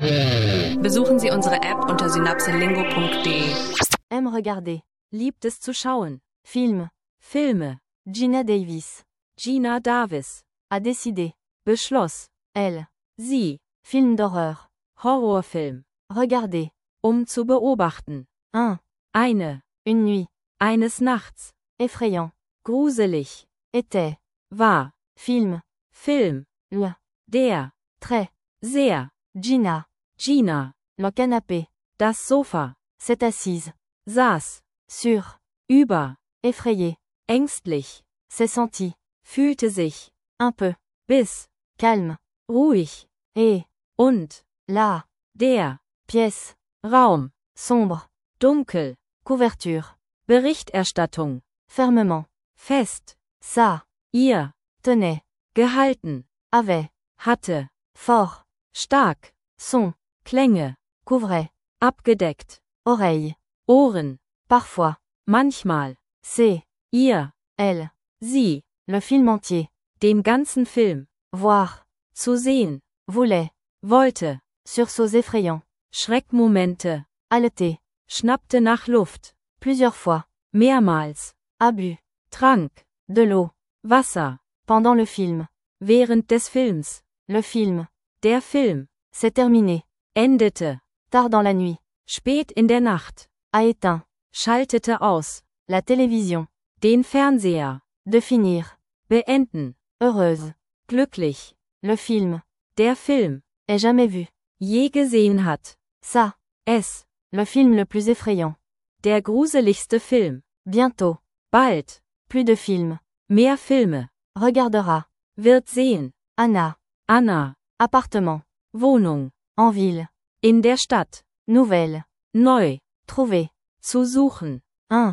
Besuchen Sie unsere App unter synapselingo.de. Aime regarder. Liebt es zu schauen. Film. Filme. Gina Davis. Gina Davis. A décidé. Beschloss. Elle. Sie. Film d'horreur. Horrorfilm. Regarder. Zu beobachten. Une nuit. Eines Nachts. Effrayant. Gruselig. Était. War. Film. Le. Der. Très. Sehr. Gina. Le canapé. Das Sofa. S'est assise. Saß. Sur. Über. Effrayée. Ängstlich. S'est senti. Fühlte sich. Un peu. Bis. Calme. Ruhig. Et. Und. La. Der. Pièce. Raum. Sombre. Dunkel. Couverture. Berichterstattung. Fermement. Fest. Ça. Ihr. Tenait. Gehalten. Avait. Hatte. Fort. Stark. Son. Klänge. Couvrait. Abgedeckt. Oreille. Ohren. Parfois. Manchmal. C'est. Ihr. Elle. Sie. Le film entier. Den ganzen Film. Voir. Zu sehen. Voulait. Wollte. Sursauts effrayants. Schreckmomente. Haleté. Schnappte nach Luft. Plusieurs fois. Mehrmals. Abus. Trank. De l'eau. Wasser. Pendant le film. Während des Films. Le film. Der Film. C'est terminé. Endete. Tard dans la nuit. Spät in der Nacht. A éteint. Schaltete aus. La télévision. Den Fernseher. De finir. Beenden. Heureuse. Glücklich. Le film. Der Film. Est jamais vu. Je gesehen hat. Ça. Es. Le film le plus effrayant. Der gruseligste Film. Bientôt. Bald. Plus de films. Mehr Filme. Regardera. Wird sehen. Anna. Appartement. Wohnung. En ville. In der Stadt. Nouvelle. Neu. Trouver. Zu suchen.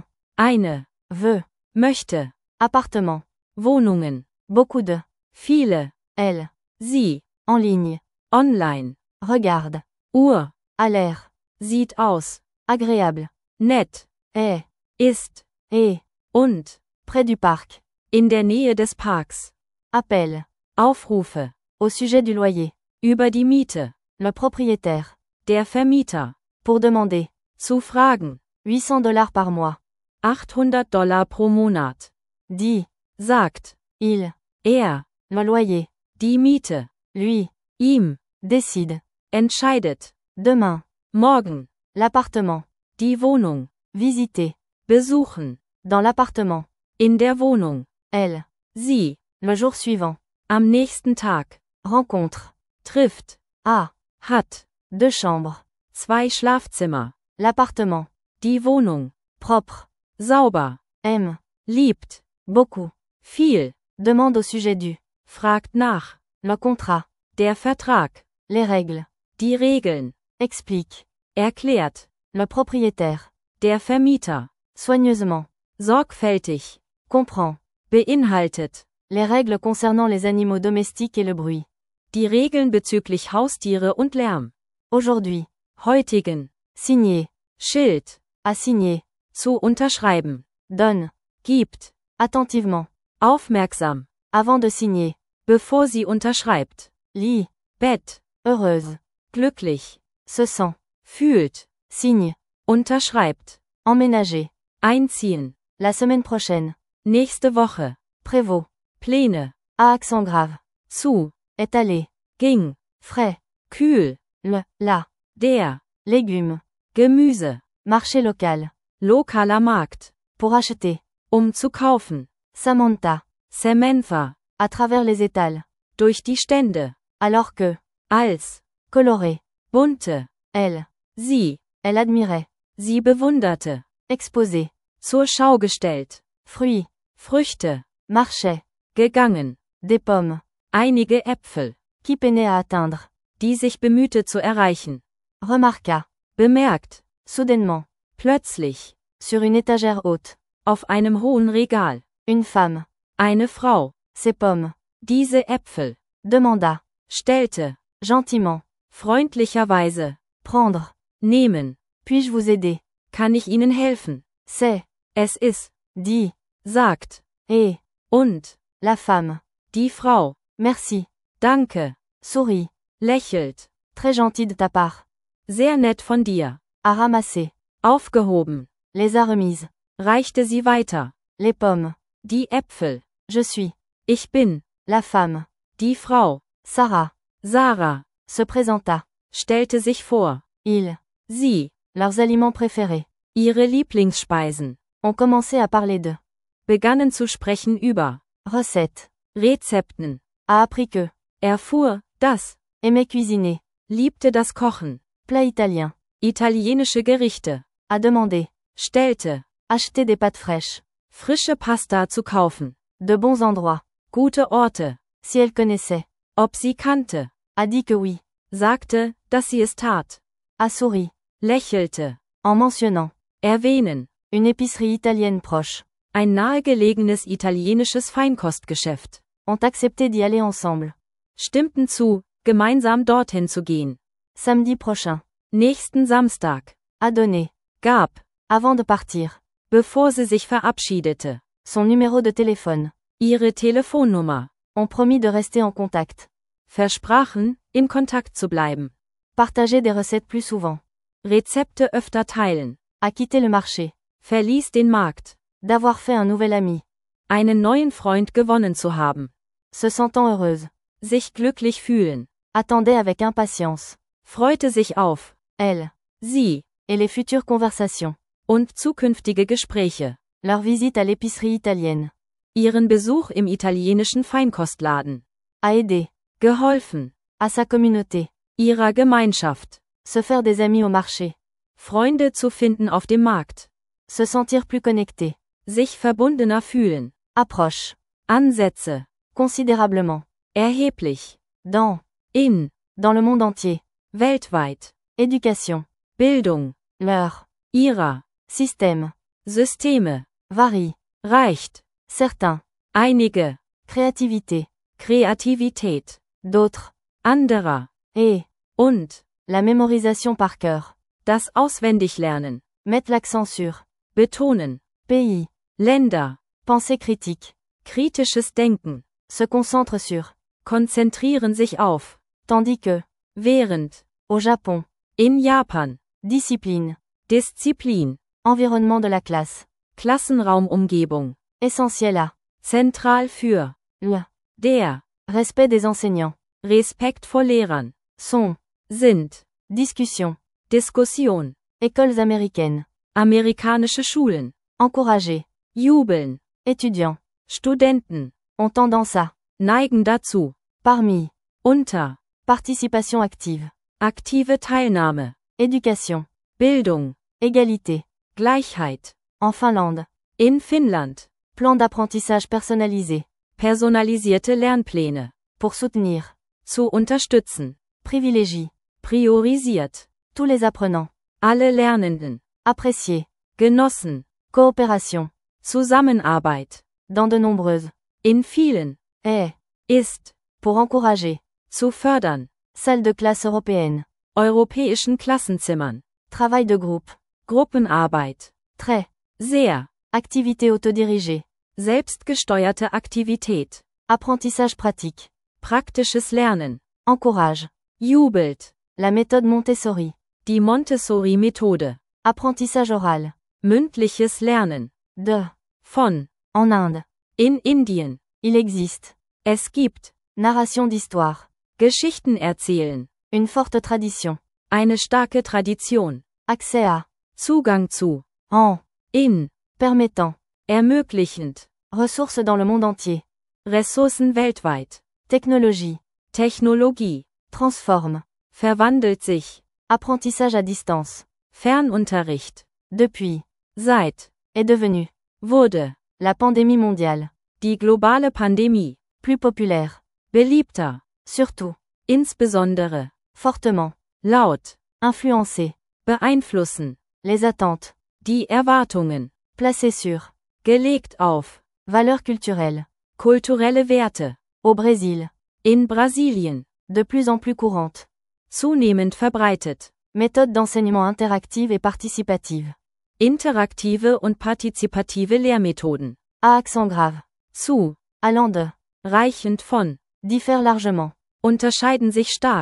Eine. Veut. Möchte. Appartement. Wohnungen. Beaucoup de. Viele. Elle. Sie. En ligne. Online. Regarde. Uhr. À l'air. Sieht aus. Agréable. Nett. Est. Ist. Et. Und. Près du parc. In der Nähe des Parks. Appel. Aufrufe. Au sujet du loyer. Über die Miete. Le propriétaire. Der Vermieter. Pour demander. Zu fragen. $800 par mois. $800 pro Monat. Dit. Sagt. Il. Er. Le loyer. Die Miete. Lui. Ihm. Décide. Entscheidet. Demain. Morgen. L'appartement. Die Wohnung. Visiter. Besuchen. Dans l'appartement. In der Wohnung. Elle. Sie. Le jour suivant. Am nächsten Tag. Rencontre. Trifft. Hat. 2 chambres. 2 Schlafzimmer. L'appartement. Die Wohnung. Propre. Sauber. Aime. Liebt. Beaucoup. Viel. Demande au sujet du. Fragt nach. Le contrat. Der Vertrag. Les règles. Die Regeln. Explique. Erklärt. Le propriétaire. Der Vermieter. Soigneusement. Sorgfältig. Comprend. Beinhaltet. Les règles concernant les animaux domestiques et le bruit. Die Regeln bezüglich Haustiere und Lärm. Aujourd'hui. Heutigen. Signer. Schild. À signer. Zu unterschreiben. Donne. Gibt. Attentivement. Aufmerksam. Avant de signer. Bevor sie unterschreibt. Lit. Bett. Heureuse. Glücklich. Se sent. Fühlt. Signe. Unterschreibt. Emménager. Einziehen. La semaine prochaine. Nächste Woche. Prévôt. Pläne. À accent grave. Zu. Est allé. Ging. Frais. Kühl. Le. La. Der. Légumes. Gemüse. Marché local. Lokaler Markt. Pour acheter. Zu kaufen. Samantha. Samantha. À travers les étals. Durch die Stände. Alors que. Als. Coloré. Bunte. Elle. Sie. Elle admirait. Sie bewunderte. Exposé. Zur Schau gestellt. Fruits. Früchte. Marchait. Gegangen. Des pommes. Einige Äpfel. Qui peinait à atteindre. Die sich bemühte zu erreichen. Remarqua. Bemerkt. Soudainement. Plötzlich. Sur une étagère haute. Auf einem hohen Regal. Une femme. Eine Frau. Ces pommes. Diese Äpfel. Demanda. Stellte. Gentiment. Freundlicherweise. Prendre. Nehmen. Puis-je vous aider? Kann ich Ihnen helfen? C'est. Es ist. Dit. Sagt. Et. Und. La femme. Die Frau. Merci. Danke. Sourit. Lächelt. Très gentil de ta part. Sehr nett von dir. A ramassé. Aufgehoben. Les a remises. Reichte sie weiter. Les pommes. Die Äpfel. Je suis. Ich bin. La femme. Die Frau. Sarah. Sarah. Se présenta. Stellte sich vor. Ils. Sie. Leurs aliments préférés. Ihre Lieblingsspeisen. Ont commencé à parler de. Begannen zu sprechen über. Recettes. Rezepten. A appris que. Erfuhr, dass. Aimait cuisiner. Liebte das Kochen. Plat italien. Italienische Gerichte. A demandé. Stellte. Acheter des pâtes fraîches. Frische Pasta zu kaufen. De bons endroits. Gute Orte. Si elle connaissait. Ob sie kannte. A dit que oui. Sagte, dass sie es tat. A souri. Lächelte. En mentionnant. Erwähnen. Une épicerie italienne proche. Ein nahegelegenes italienisches Feinkostgeschäft. Ont accepté d'y aller ensemble. Stimmten zu, gemeinsam dorthin zu gehen. Samedi prochain. Nächsten Samstag. A donné. Gab. Avant de partir. Bevor sie sich verabschiedete. Son numéro de téléphone. Ihre Telefonnummer. Ont promis de rester en contact. Versprachen, in Kontakt zu bleiben. Partager des recettes plus souvent. Rezepte öfter teilen. A quitté le marché. Verließ den Markt. D'avoir fait un nouvel ami. Einen neuen Freund gewonnen zu haben. Se sentant heureuse. Sich glücklich fühlen. Attendait avec impatience. Freute sich auf. Elle. Sie. Et les futures conversations. Und zukünftige Gespräche. Leur visite à l'épicerie italienne. Ihren Besuch im italienischen Feinkostladen. A aidé. Geholfen. À sa communauté. Ihrer Gemeinschaft. Se faire des amis au marché. Freunde zu finden auf dem Markt. Se sentir plus connecté. Sich verbundener fühlen. Approche. Ansätze. Considérablement. Erheblich. Dans. Dans le monde entier. Weltweit. Éducation. Bildung. Leur. Ihrer. Système. Systeme. Varie. Reicht. Certains. Einige. Créativité. Kreativität. D'autres. Anderer. Und. La mémorisation par cœur. Das Auswendiglernen. Mettre l'accent sur. Betonen. Pays. Länder. Pensée critique. Kritisches Denken. Se concentre sur. Konzentrieren sich auf. Tandis que. Während. Au Japon. In Japan. Discipline. Disziplin. Environnement de la classe. Klassenraumumgebung. Essentiel à. Zentral für. Le. Der. Respect des enseignants. Respekt vor Lehrern. Sont. Sind. Discussion. Diskussion. Écoles américaines. Amerikanische Schulen. Encourager. Jubeln. Étudiants. Studenten. Ont tendance à. Neigen dazu. Parmi. Unter. Participation active. Aktive Teilnahme. Éducation. Bildung. Égalité. Gleichheit. En Finlande. In Finnland. Plan d'apprentissage personnalisé. Personalisierte Lernpläne. Pour soutenir. Zu unterstützen. Privilégie. Priorisiert. Tous les apprenants. Alle Lernenden. Apprécier. Genossen. Coopération. Zusammenarbeit. Dans de nombreuses. In vielen. Ist. Pour encourager. Zu fördern. Salle de classe européenne. Europäischen Klassenzimmern. Travail de groupe. Gruppenarbeit. Très. Sehr. Activité autodirigée. Selbstgesteuerte Aktivität. Apprentissage pratique. Praktisches Lernen. Encourage. Jubelt. La méthode Montessori. Die Montessori-Methode. Apprentissage oral. Mündliches Lernen. De. Von. En Inde. In Indien. Il existe. Es gibt. Narration d'histoire. Geschichten erzählen. Une forte tradition. Eine starke Tradition. Accès à. Zugang zu. En. In. Permettant. Ermöglichend. Ressources dans le monde entier. Ressourcen weltweit. Technologie. Technologie. Transforme. Verwandelt sich. Apprentissage à distance. Fernunterricht. Depuis. Seit. Est devenu. Wurde. La pandémie mondiale. Die globale Pandemie. Plus populaire. Beliebter. Surtout. Insbesondere. Fortement. Laut. Influencer. Beeinflussen. Les attentes. Die Erwartungen. Placé sur. Gelegt auf. Valeurs culturelles. Kulturelle Werte. Au Brésil. In Brasilien. De plus en plus courante. Zunehmend verbreitet. Méthode d'enseignement interactive et participative. Interaktive und partizipative Lehrmethoden. À accent grave. Zu. Allant de. Reichend von. Diffère largement. Unterscheiden sich stark.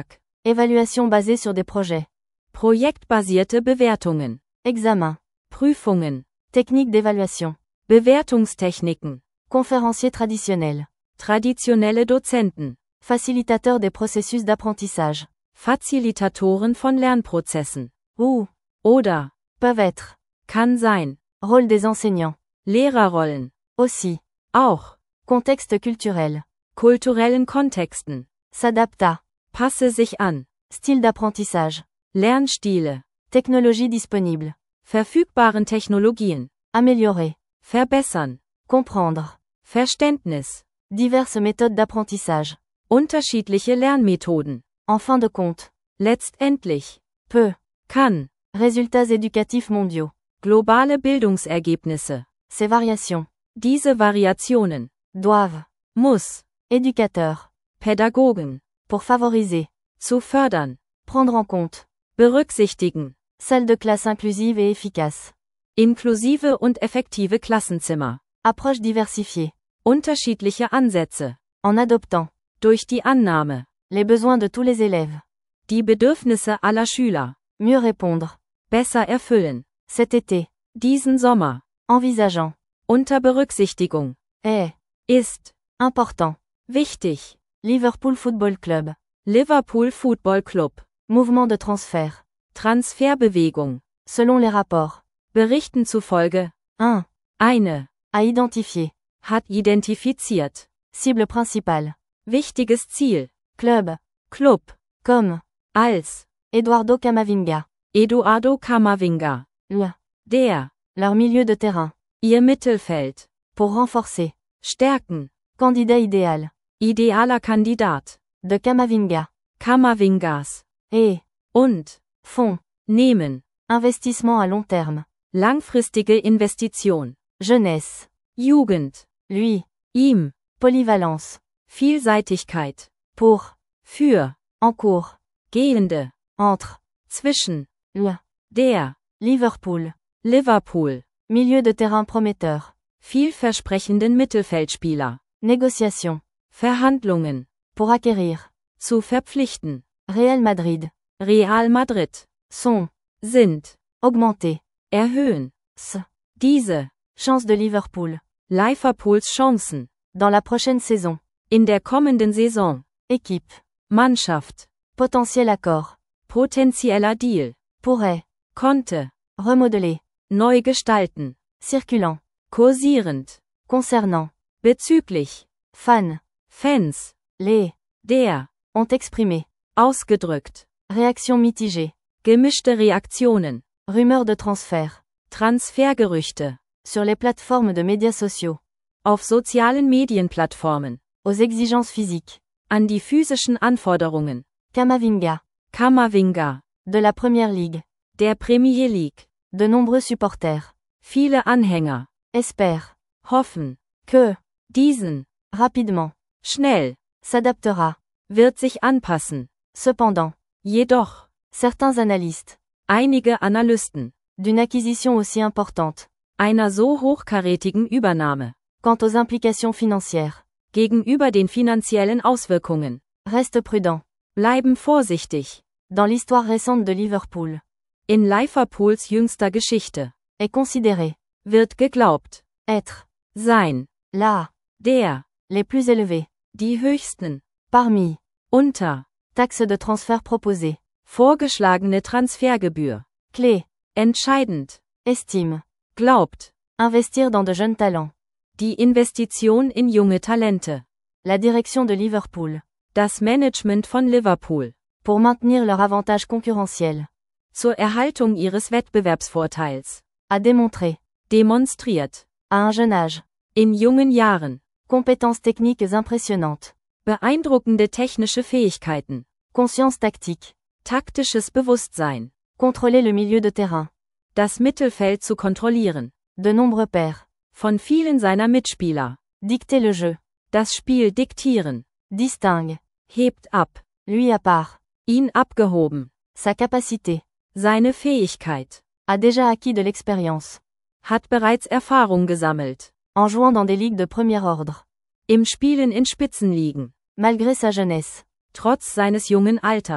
Évaluation basée sur des projets. Projektbasierte Bewertungen. Examen. Prüfungen. Technique d'évaluation. Bewertungstechniken. Conférencier traditionnel. Traditionelle Dozenten. Facilitateur des processus d'apprentissage. Facilitatoren von Lernprozessen. Ou Oder. peuvent être. Kann sein. Rôle des enseignants. Lehrerrollen. Aussi. Auch. Contexte culturel. Kulturellen Kontexten. S'adapte à. Passe sich an. Style d'apprentissage. Lernstile. Technologie disponible. Verfügbaren Technologien. Améliorer. Verbessern. Comprendre. Verständnis. Diverses méthodes d'apprentissage. Unterschiedliche Lernmethoden. En fin de compte. Letztendlich. Peut. Kann. Résultats éducatifs mondiaux. Globale Bildungsergebnisse. Ces variations. Diese Variationen. Doivent. Muss. Éducateurs. Pädagogen. Pour favoriser. Zu fördern. Prendre en compte. Berücksichtigen. Salle de classe inclusive et efficace. Inklusive und effektive Klassenzimmer. Approche diversifiée. Unterschiedliche Ansätze. En adoptant. Durch die Annahme. Les besoins de tous les élèves. Die Bedürfnisse aller Schüler. Mieux répondre. Besser erfüllen. Cet été. Diesen Sommer. Envisageant. Unter Berücksichtigung. Est. Ist. Important. Wichtig. Liverpool Football Club. Liverpool Football Club. Mouvement de transfert. Transferbewegung. Selon les rapports. Berichten zufolge. 1. Eine. À identifier. Hat identifiziert. Cible principale. Wichtiges Ziel. Club. Club. Comme. Als. Eduardo Camavinga. Eduardo Camavinga. Le. Der. Leur milieu de terrain. Ihr Mittelfeld. Pour renforcer. Stärken. Candidat idéal. Idealer Kandidat. De Camavinga. Camavingas. Et. Und. Fonds. Nehmen. Investissement à long terme. Langfristige Investition. Jeunesse. Jugend. Lui. Ihm. Polyvalence. Vielseitigkeit. Pour. Für. En cours. Gehende. Entre. Zwischen. Le. Der. Liverpool. Liverpool. Milieu de terrain prometteur. Vielversprechenden Mittelfeldspieler. Négociation. Verhandlungen. Pour acquérir. Zu verpflichten. Real Madrid. Real Madrid. Sont. Sind. Augmenter. Erhöhen. S. Diese. Chance de Liverpool. Liverpools Chancen. Dans la prochaine saison. In der kommenden Saison. Équipe. Mannschaft. Potentiel accord. Potenzieller Deal. Pourrait. Konnte. Remodeler. Neu gestalten. Circulant. Kursierend. Concernant. Bezüglich. Fan. Fans. Les. Der. Ont exprimé. Ausgedrückt. Réaction mitigée. Gemischte Reaktionen. Rumeur de transfert. Transfergerüchte. Sur les plateformes de médias sociaux. Auf sozialen Medienplattformen. Aux exigences physiques. An die physischen Anforderungen. Camavinga. Camavinga. De la Première Ligue. Der Premier League. De nombreux supporters. Viele Anhänger. Espèrent. Hoffen. Que. Diesen. Rapidement. Schnell. S'adaptera. Wird sich anpassen. Cependant. Jedoch. Certains analystes. Einige Analysten. D'une acquisition aussi importante. Einer so hochkarätigen Übernahme. Quant aux implications financières. Gegenüber den finanziellen Auswirkungen. Reste prudent. Bleiben vorsichtig. Dans l'histoire récente de Liverpool. In Liverpools jüngster Geschichte. Est considéré. Wird geglaubt. Être. Sein. La. Der. Les plus élevés. Die höchsten. Parmi. Unter. Taxe de transfert proposée. Vorgeschlagene Transfergebühr. Clé. Entscheidend. Estime. Glaubt. Investir dans de jeunes talents. Die Investition in junge Talente. La direction de Liverpool. Das Management von Liverpool. Pour maintenir leur avantage concurrentiel. Zur Erhaltung ihres Wettbewerbsvorteils. A démontré. Demonstriert. À un jeune âge. In jungen Jahren. Compétences techniques impressionnantes. Beeindruckende technische Fähigkeiten. Conscience tactique. Taktisches Bewusstsein. Contrôler le milieu de terrain. Das Mittelfeld zu kontrollieren. De nombreux pairs. Von vielen seiner Mitspieler. Dicter le jeu. Das Spiel diktieren. Distingue. Hebt ab. Lui à part. Ihn abgehoben. Sa capacité. Seine Fähigkeit. A déjà acquis de l'expérience. Hat bereits Erfahrung gesammelt. En jouant dans des ligues de premier ordre. Im Spielen in Spitzenligen. Malgré sa jeunesse. Trotz seines jungen Alters.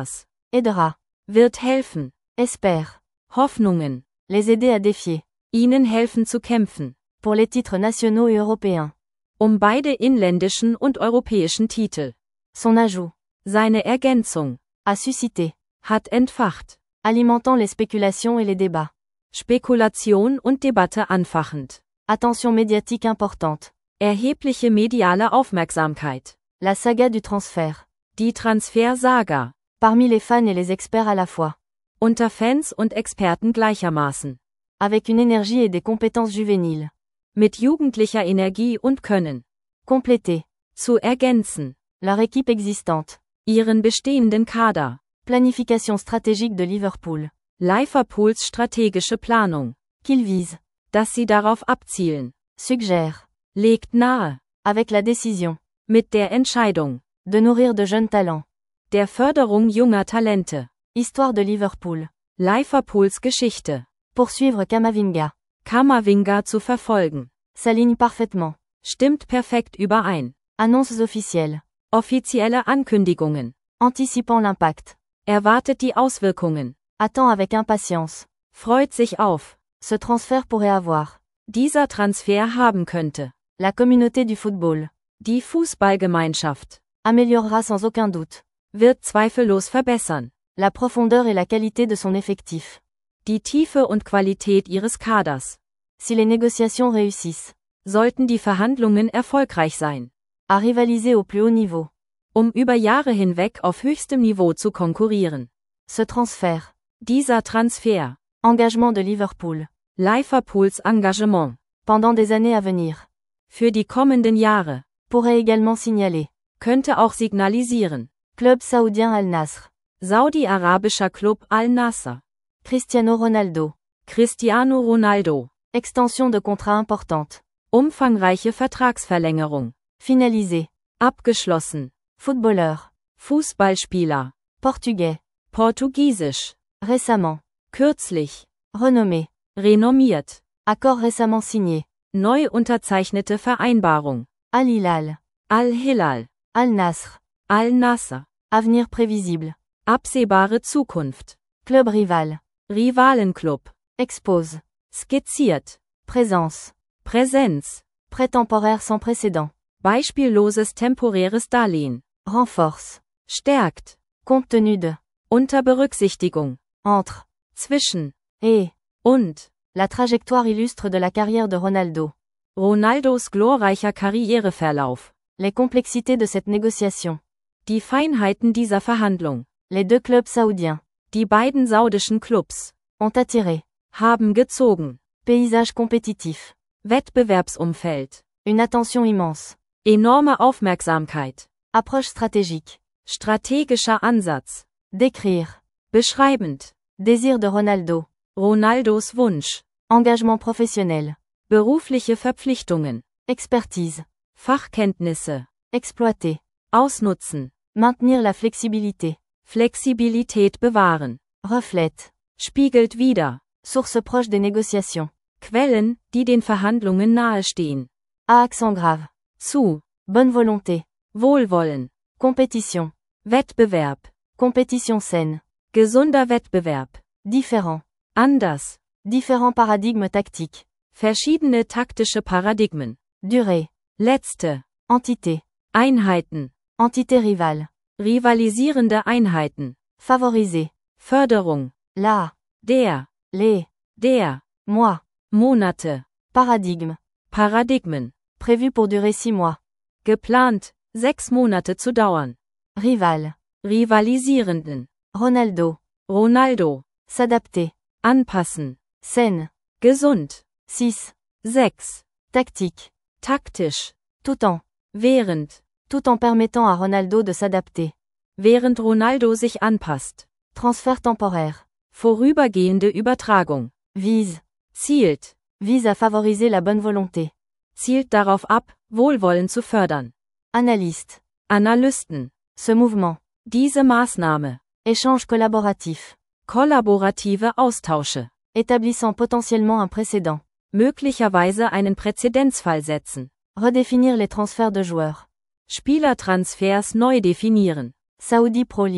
aidera, wird helfen, espère, Hoffnungen, les aider à défier, ihnen helfen zu kämpfen, pour les titres nationaux et européens. beide inländischen und europäischen Titel. Son ajout, Seine Ergänzung, a suscité, hat entfacht, alimentant les spéculations et les débats. Spekulation und Debatte anfachend. Attention médiatique importante. Erhebliche mediale Aufmerksamkeit. La saga du transfert. Die Transfersaga. Parmi les fans et les experts à la fois. Unter Fans und Experten gleichermaßen. Avec une énergie et des compétences juvéniles. Mit jugendlicher Energie und Können. Compléter. Zu ergänzen. Leur équipe existante. Ihren bestehenden Kader. Planification stratégique de Liverpool. Liverpools strategische Planung. Qu'il vise. Dass sie darauf abzielen. Suggère. Legt nahe. Avec la décision. Mit der Entscheidung. De nourrir de jeunes talents. Der Förderung junger Talente. Histoire de Liverpool. Liverpools Geschichte. Poursuivre Camavinga. Camavinga zu verfolgen. S'aligne parfaitement. Stimmt perfekt überein. Annonces officielles. Offizielle Ankündigungen. Anticipant l'impact. Erwartet die Auswirkungen. Attend avec impatience. Freut sich auf. Ce transfert pourrait avoir. Dieser Transfer haben könnte. La communauté du football. Die Fußballgemeinschaft. Améliorera sans aucun doute. Wird zweifellos verbessern. La profondeur et la qualité de son effectif. Die Tiefe und Qualität ihres Kaders. Si les négociations réussissent. Sollten die Verhandlungen erfolgreich sein. À rivaliser au plus haut niveau. Über Jahre hinweg auf höchstem Niveau zu konkurrieren. Ce transfert. Dieser Transfer. Engagement de Liverpool. Liverpools Engagement. Pendant des années à venir. Für die kommenden Jahre. Pourrait également signaler. Könnte auch signalisieren. Club saoudien Al-Nasr. Saudi-arabischer Club Al-Nasr. Cristiano Ronaldo. Cristiano Ronaldo. Extension de contrat importante. Umfangreiche Vertragsverlängerung. Finalisé. Abgeschlossen. Footballeur. Fußballspieler. Portugais. Portugiesisch. Récemment. Kürzlich. Renommé. Renommiert. Accord récemment signé. Neu unterzeichnete Vereinbarung. Al-Hilal. Al-Hilal. Al-Nasr. Al-Nasr. Avenir prévisible. Absehbare Zukunft. Club rival. Rivalenclub. Expose. Skizziert. Présence. Präsenz. Prêt temporaire sans précédent. Beispielloses temporäres Darlehen. Renforce. Stärkt. Compte tenu de. Unter Berücksichtigung. Entre. Zwischen. Et. Und. La trajectoire illustre de la carrière de Ronaldo. Ronaldos glorreicher Karriereverlauf. Les complexités de cette négociation. Die Feinheiten dieser Verhandlung. Les deux clubs saoudiens. Die beiden saudischen Clubs. Ont attiré. Haben gezogen. Paysage compétitif. Wettbewerbsumfeld. Une attention immense. Enorme Aufmerksamkeit. Approche stratégique. Strategischer Ansatz. Décrire. Beschreibend. Désir de Ronaldo. Ronaldos Wunsch. Engagement professionnel. Berufliche Verpflichtungen. Expertise. Fachkenntnisse. Exploiter. Ausnutzen. Maintenir la flexibilité. Flexibilität bewahren. Reflète. Spiegelt wider. Source proche des négociations. Quellen, die den Verhandlungen nahestehen. À accent grave. Zu. Bonne volonté. Wohlwollen. Compétition. Wettbewerb. Compétition saine. Gesunder Wettbewerb. Différent. Anders. Différents paradigmes tactiques. Verschiedene taktische Paradigmen. Durée. Letzte. Entité. Einheiten. Entité rivale. Rivalisierende Einheiten. Favoriser. Förderung. La. Der. Les. Der. Mois. Monate. Paradigme. Paradigmen. Prévu pour durer 6 mois. Geplant, 6 Monate zu dauern. Rival. Rivalisierenden. Ronaldo. Ronaldo. S'adapter. Anpassen. Saine. Gesund. 6. 6. Tactique. Taktisch. Tout en. Während. Tout en permettant à Ronaldo de s'adapter. Während Ronaldo sich anpasst. Transfert temporaire. Vorübergehende Übertragung. Vise. Zielt. Vise à favoriser la bonne volonté. Zielt darauf ab, Wohlwollen zu fördern. Analyste. Analysten. Ce mouvement. Diese Maßnahme. Échange collaboratif. Kollaborative Austausche. Établissant potentiellement un précédent. Möglicherweise einen Präzedenzfall setzen. Redéfinir les transferts de joueurs. Spielertransfers neu definieren. Saudi Pro League.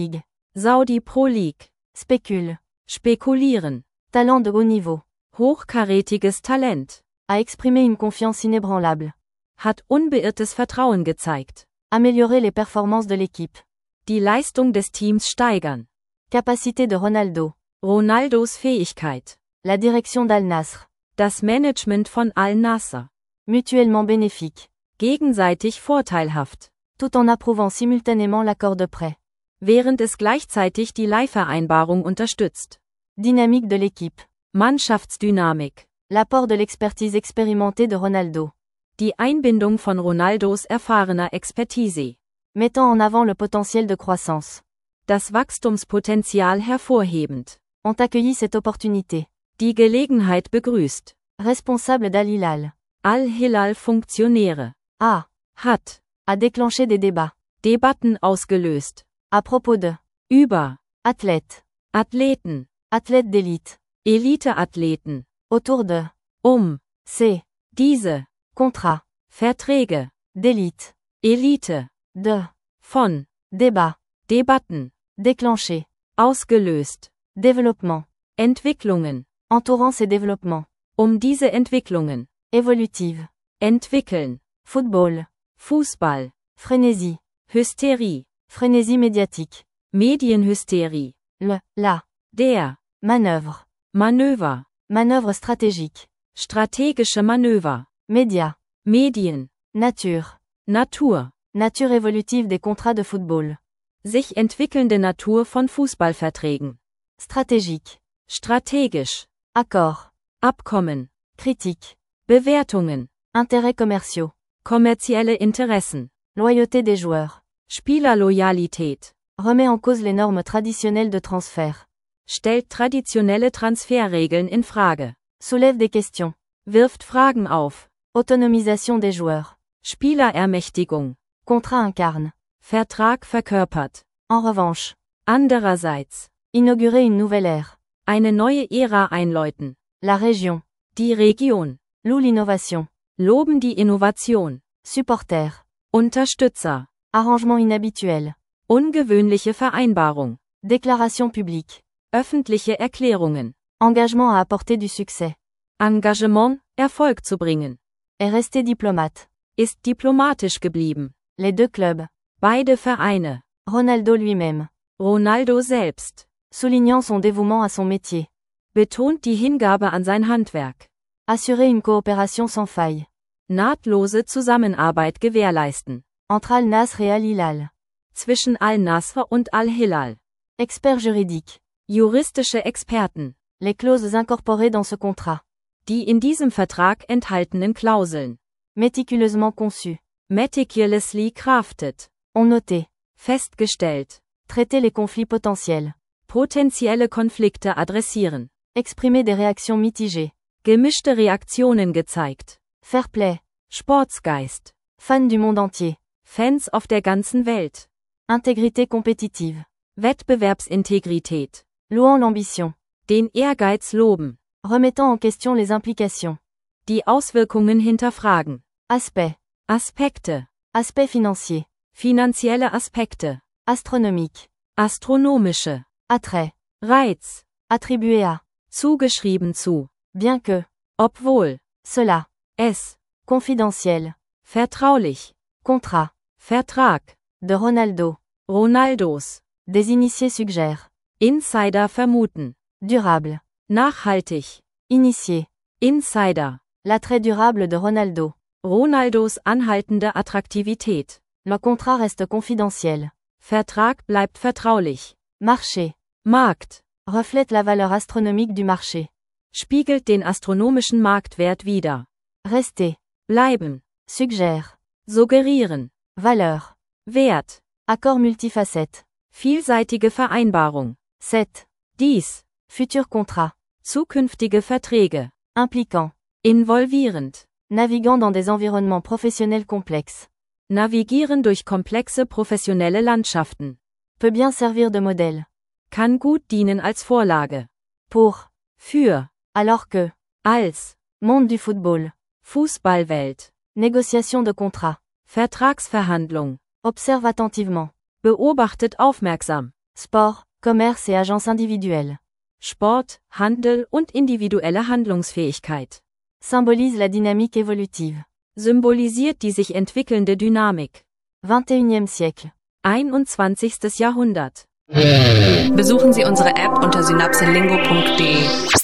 Saudi Pro League. Spécule. Spekulieren. Talent de haut niveau. Hochkarätiges Talent. A exprimé une confiance inébranlable. Hat unbeirrtes Vertrauen gezeigt. Améliorer les performances de l'équipe. Die Leistung des Teams steigern. Capacité de Ronaldo. Ronaldos Fähigkeit. La direction d'Al-Nasr. Das Management von Al-Nassr. Mutuellement bénéfique. Gegenseitig vorteilhaft. Tout en approuvant simultanément l'accord de prêt. Während es gleichzeitig die Leihvereinbarung unterstützt. Dynamique de l'équipe. Mannschaftsdynamik. L'apport de l'expertise expérimentée de Ronaldo. Die Einbindung von Ronaldos erfahrener Expertise. Mettant en avant le potentiel de croissance. Das Wachstumspotenzial hervorhebend. Ont accueilli cette opportunité. Die Gelegenheit begrüßt. Responsable d'Al-Hilal. Al-Hilal-Funktionäre. Hat. A déclenché des débats. Debatten ausgelöst. À propos de. Über. Athlètes. Athleten. Athlètes d'élite. Eliteathleten. Autour de. Ces. Diese. Contrat. Verträge. D'élite. Elite. De. Von. Débat. Debatten. Déclenché. Ausgelöst. Développement. Entwicklungen. Entourant ces développements. Diese Entwicklungen. Évolutive. Entwickeln. Football. Fußball. Frénésie. Hysterie. Frénésie médiatique. Medienhysterie. La. Der. Manœuvre. Manöver. Manœuvre stratégique. Strategische Manöver. Média. Medien. Nature. Natur. Nature évolutive des contrats de football. Sich entwickelnde Natur von Fußballverträgen. Stratégique. Strategisch. Accord. Abkommen. Critique. Bewertungen. Intérêts commerciaux. Kommerzielle Interessen. Loyauté des joueurs. Spielerloyalität. Remet en cause les normes traditionnelles de transfert. Stellt traditionelle Transferregeln in Frage. Soulève des questions. Wirft Fragen auf. Autonomisation des joueurs. Spielerermächtigung. Contrat incarne. Vertrag verkörpert. En revanche. Andererseits. Inaugurer une nouvelle ère. Eine neue Ära einläuten. La région. Die Region. Loue l'innovation. Loben die Innovation. Supporter. Unterstützer. Arrangement inhabituel. Ungewöhnliche Vereinbarung. Déclaration publique. Öffentliche Erklärungen. Engagement à apporter du succès. Engagement, Erfolg zu bringen. Est resté diplomate. Ist diplomatisch geblieben. Les deux clubs. Beide Vereine. Ronaldo lui-même. Ronaldo selbst. Soulignant son dévouement à son métier. Betont die Hingabe an sein Handwerk. Assurer une coopération sans faille. Nahtlose Zusammenarbeit gewährleisten. Entre Al-Nasr et Al-Hilal. Zwischen Al-Nassr und Al-Hilal. Expert juridique. Juristische Experten. Les clauses incorporées dans ce contrat. Die in diesem Vertrag enthaltenen Klauseln. Méticuleusement conçues. Meticulously crafted. On noté. Festgestellt. Traiter les conflits potentiels. Potenzielle Konflikte adressieren. Exprimer des réactions mitigées. Gemischte Reaktionen gezeigt. Fair play. Sportsgeist. Fans du monde entier. Fans auf der ganzen Welt. Intégrité compétitive. Wettbewerbsintegrität. Louant l'ambition. Den Ehrgeiz loben. Remettant en question les implications. Die Auswirkungen hinterfragen. Aspect. Aspekte. Aspect financier. Finanzielle Aspekte. Astronomique. Astronomische. Attrait. Reiz. Attribué à. Zugeschrieben zu. Bien que. Obwohl. Cela. Es. Confidentiel. Vertraulich. Contrat. Vertrag. De Ronaldo. Ronaldos. Des initiés suggèrent. Insider vermuten. Durable. Nachhaltig. Initié. Insider. L'attrait durable de Ronaldo. Ronaldos anhaltende Attraktivität. Le contrat reste confidentiel. Vertrag bleibt vertraulich. Marché. Markt. Reflète la valeur astronomique du marché. Spiegelt den astronomischen Marktwert wider. Rester. Bleiben. Suggère. Suggerieren. Valeur. Wert. Accord multifacette. Vielseitige Vereinbarung. Set. Dies. Futur contrat. Zukünftige Verträge. Impliquant. Involvierend. Naviguant dans des environnements professionnels complexes. Navigieren durch komplexe professionelle Landschaften. Peut bien servir de modèle. Kann gut dienen als Vorlage. Pour. Für. Alors que. Als. Monde du football. Fußballwelt. Négociation de contrat. Vertragsverhandlung. Observe attentivement. Beobachtet aufmerksam. Sport, commerce et agence individuelle. Sport, Handel und individuelle Handlungsfähigkeit. Symbolise la dynamique évolutive. Symbolisiert die sich entwickelnde Dynamik. 21e siècle. 21. Jahrhundert. Besuchen Sie unsere App unter synapselingo.de.